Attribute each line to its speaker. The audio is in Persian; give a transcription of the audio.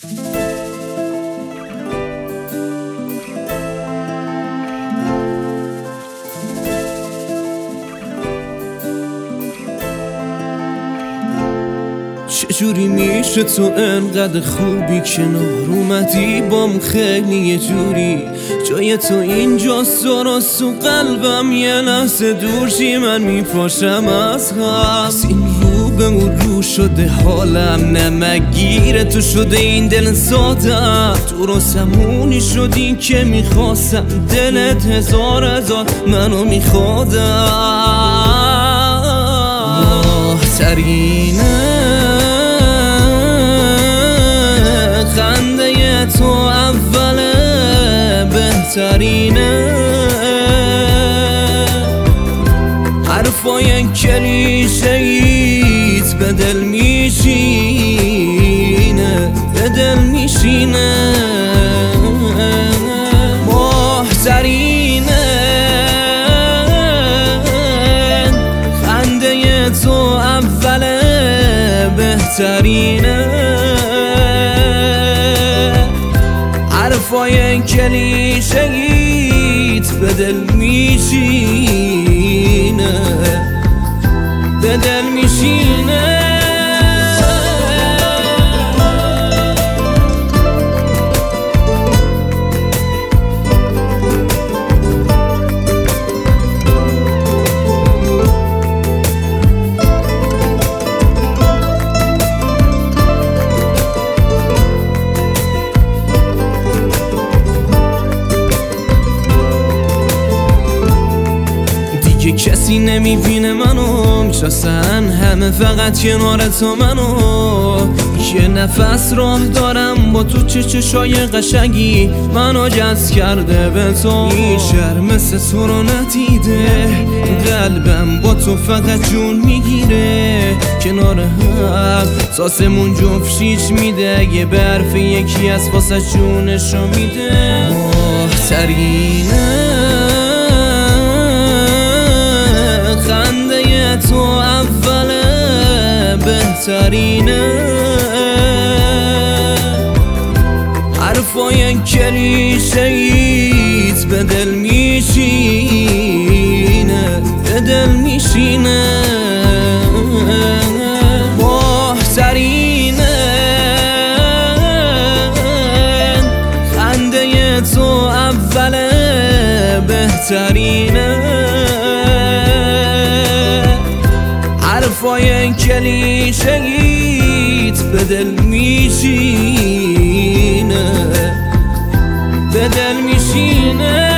Speaker 1: چجوری میشه تو انقدر خوبی کنار اومدی بام خیلی یه جوری جای تو اینجاست درست تو قلبم یه لحظه دور شی من میپاشم از غم این رو به اون رو شده حالم نمگیره تو شده این دل سادم درست همونی شدی که میخواستم دلت هزار منو میخوادم محترینه خنده تو اوله بهترینه حرفای کلیشه‌ایت به دل میشینه به دل میشینه محترینه خنده تو اوله بهترینه حرفای کلیشه‌ایت به دل میشینه به دل میشینه که کسی نمیبینه منو میشناسن همه فقط کنار تو منو یه نفس راه دارم با تو چشای قشنگی منو جذب کرده به تو این شهر مثل تو رو ندیده قلبم با تو فقط جون میگیره کنار هم ساسمون جفت شیش میده یه برف یکی از واسه جونشو میده محترینه خنده تو اوله بهترینه حرفای کلیشه‌ایت به دل میشینه به دل میشینه محترینه خنده تو اوله بهترینه حرفای کلیشه‌ایت به دل میشینه به دل میشینه